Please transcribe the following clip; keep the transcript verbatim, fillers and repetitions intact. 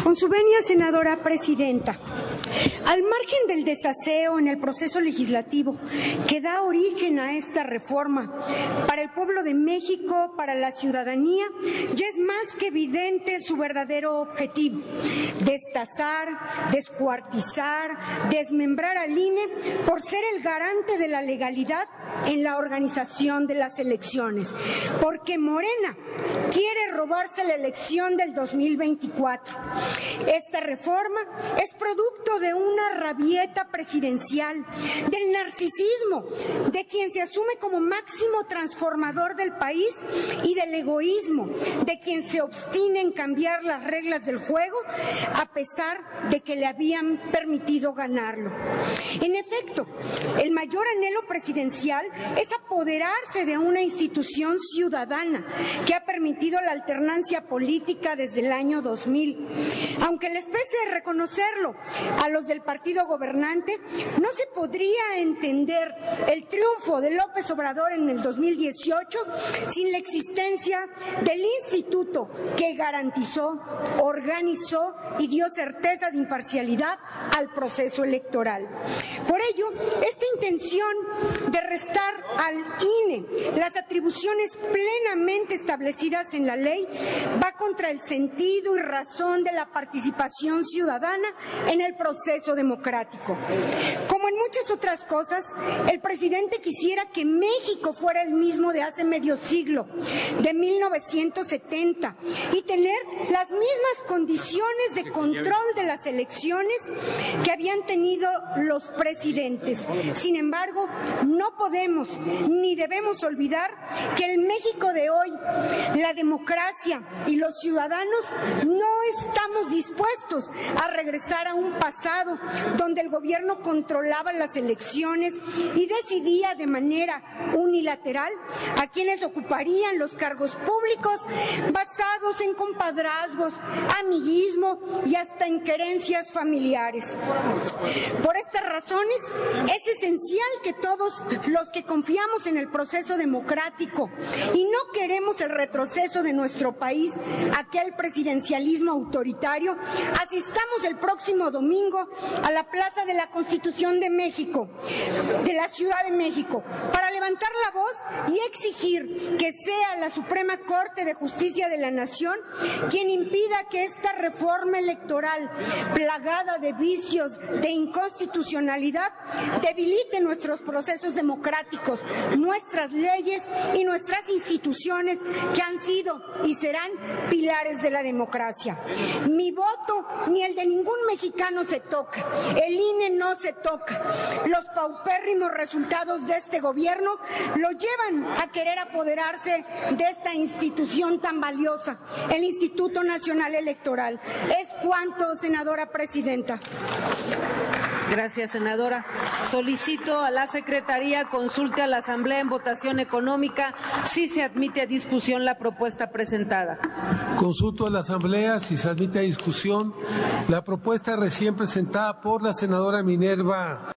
Con su venia, senadora presidenta, al margen del desaseo en el proceso legislativo que da origen a esta reforma, para el pueblo de México, para la ciudadanía, ya es más que evidente su verdadero objetivo: destazar, descuartizar, desmembrar al I N E por ser el garante de la legalidad en la organización de las elecciones, porque Morena quiere robarse la elección del dos mil veinticuatro. Esta reforma es producto de una rabieta presidencial, del narcisismo de quien se asume como máximo transformador del país y del egoísmo de quien se obstina en cambiar las reglas del juego a pesar de que le habían permitido ganarlo. En efecto, el mayor anhelo presidencial es apoderarse de una institución ciudadana que ha permitido la alternancia política desde el año dos mil. Aunque les pese reconocerlo a los del partido gobernante, no se podría entender el triunfo de López Obrador en el dos mil dieciocho sin la existencia del instituto que garantizó, organizó y dio certeza de imparcialidad al proceso electoral. Por ello, esta intención de restar al I N E las atribuciones plenamente establecidas en la ley va contra el sentido y razón de la participación ciudadana en el proceso democrático. Como en muchas otras cosas, el presidente quisiera que México fuera el mismo de hace medio siglo, de mil novecientos setenta, y tener las mismas condiciones de control de las elecciones que habían tenido los presidentes. Sin embargo, no podemos ni debemos olvidar que el México de hoy, la democracia y los ciudadanos no estamos dispuestos a regresar a un pasado donde el gobierno controlaba las elecciones y decidía de manera unilateral a quienes ocuparían los cargos públicos basados en compadrazgos, amiguismo y hasta en querencias familiares. Por estas razones, es esencial que todos los que confiamos en el proceso democrático y no queremos el retroceso de nuestro país a aquel presidencialismo autoritario, asistamos el próximo domingo a la Plaza de la Constitución de México, de la Ciudad de México, para levantar la voz y exigir que sea la Suprema Corte de Justicia de la Nación quien impida que esta reforma electoral, plagada de vicios, de inconstitucionalidad, debilite nuestros procesos democráticos, nuestras leyes y nuestras instituciones que han sido y serán pilares de la democracia. Mi voto ni el de ningún mexicano se toca, el I N E no se toca. Los paupérrimos resultados de este gobierno lo llevan a querer apoderarse de esta institución tan valiosa, el Instituto Nacional Electoral. Es cuanto, senadora presidenta. Gracias, senadora. Solicito a la Secretaría consulte a la Asamblea en votación económica si se admite a discusión la propuesta presentada. Consulto a la Asamblea si se admite a discusión la propuesta recién presentada por la senadora Minerva